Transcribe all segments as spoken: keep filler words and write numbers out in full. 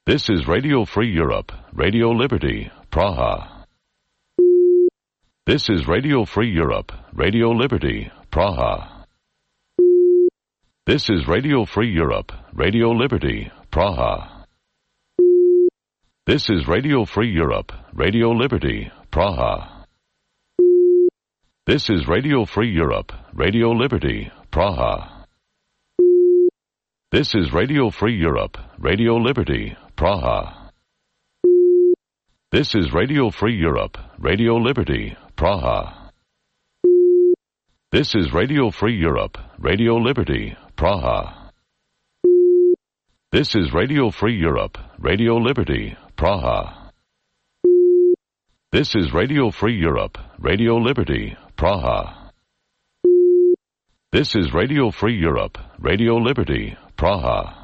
This is Radio Free Europe, Radio Liberty, Praha. This is Radio Free Europe, Radio Liberty, Praha. This is Radio Free Europe, Radio Liberty, Praha. This is Radio Free Europe, Radio Liberty, Praha. This is Radio Free Europe, Radio Liberty, Praha. This is Radio Free Europe, Radio Liberty, Praha. This is Radio Free Europe, Radio Liberty, Praha. This is Radio Free Europe, Radio Liberty, Praha. This is Radio Free Europe, Radio Liberty, Praha. This is Radio Free Europe, Radio Liberty, Praha. This is Radio Free Europe, Radio Liberty, Praha.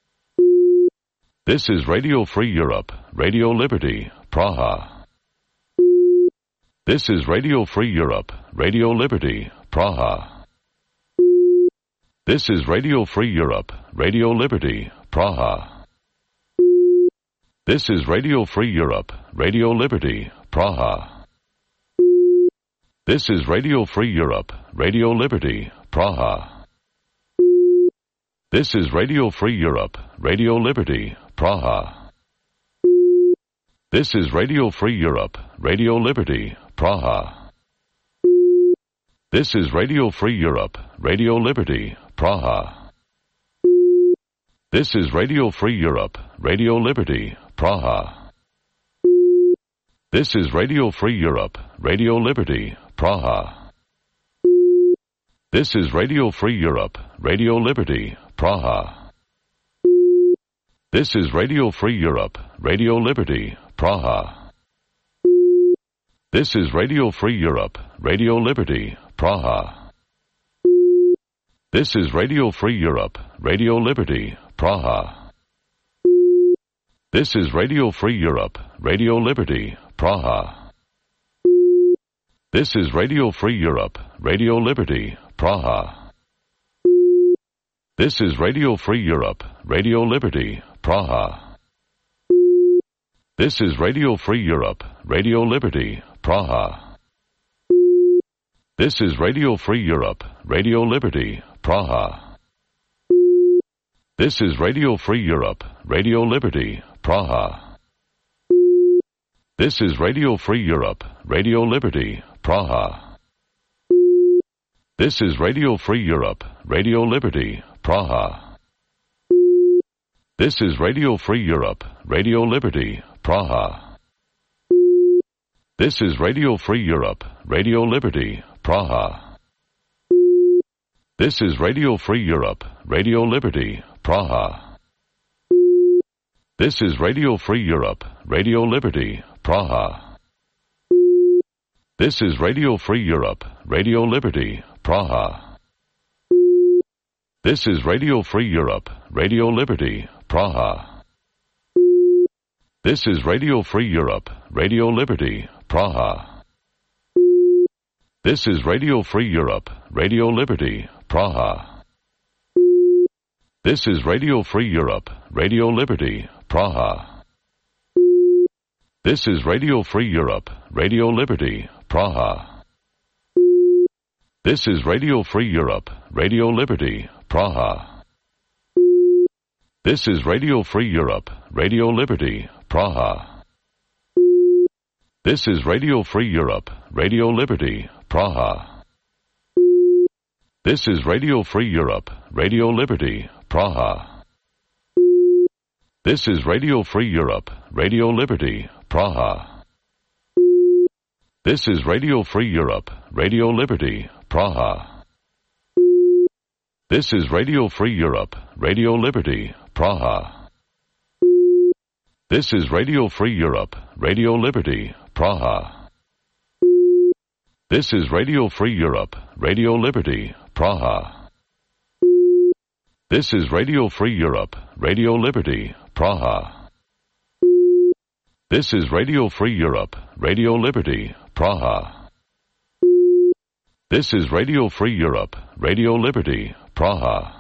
This is Radio Free Europe, Radio Liberty, Praha. This is Radio Free Europe, Radio Liberty, Praha. This is Radio Free Europe, Radio Liberty, Praha. This is Radio Free Europe, Radio Liberty, Praha. This is Radio Free Europe, Radio Liberty, Praha. This is Radio Free Europe, Radio Liberty, Praha. This is Radio Free Europe, Radio Liberty, Praha. This is Radio Free Europe, Radio Liberty, Praha. This is Radio Free Europe, Radio Liberty, Praha. This is Radio Free Europe, Radio Liberty, Praha. This is Radio Free Europe, Radio Liberty, Praha. This is Radio Free Europe, Radio Liberty, Praha. This is Radio Free Europe, Radio Liberty, Praha. This is Radio Free Europe, Radio Liberty, Praha. This is Radio Free Europe, Radio Liberty, Praha. This is Radio Free Europe, Radio Liberty, Praha. This is Radio Free Europe, Radio Liberty, Praha. This is Radio Free Europe, Radio Liberty, Praha. This is Radio Free Europe, Radio Liberty, Praha. This is Radio Free Europe, Radio Liberty, Praha. This is Radio Free Europe, Radio Liberty, Praha. This is Radio Free Europe, Radio Liberty, Praha. This is Radio Free Europe, Radio Liberty, Praha. This is Radio Free Europe, Radio Liberty, Praha. This is Radio Free Europe, Radio Liberty, Praha. This is Radio Free Europe, Radio Liberty, Praha. This is Radio Free Europe, Radio Liberty, Praha. This is Radio Free Europe, Radio Liberty, Praha. This is Radio Free Europe, Radio Liberty, Praha. This is Radio Free Europe, Radio Liberty, Praha. This is Radio Free Europe, Radio Liberty, Praha. This is Radio Free Europe, Radio Liberty, Praha. This is Radio Free Europe, Radio Liberty, Praha. This is Radio Free Europe, Radio Liberty, Praha. This is Radio Free Europe, Radio Liberty, Praha. This is Radio Free Europe, Radio Liberty, Praha. This is Radio Free Europe, Radio Liberty, Praha. This is Radio Free Europe, Radio Liberty, Praha. This is Radio Free Europe, Radio Liberty, Praha. This is Radio Free Europe, Radio Liberty, Praha. This is Radio Free Europe, Radio Liberty, Praha. This is Radio Free Europe, Radio Liberty, Praha. This is Radio Free Europe, Radio Liberty, Praha. This is Radio Free Europe, Radio Liberty, Praha.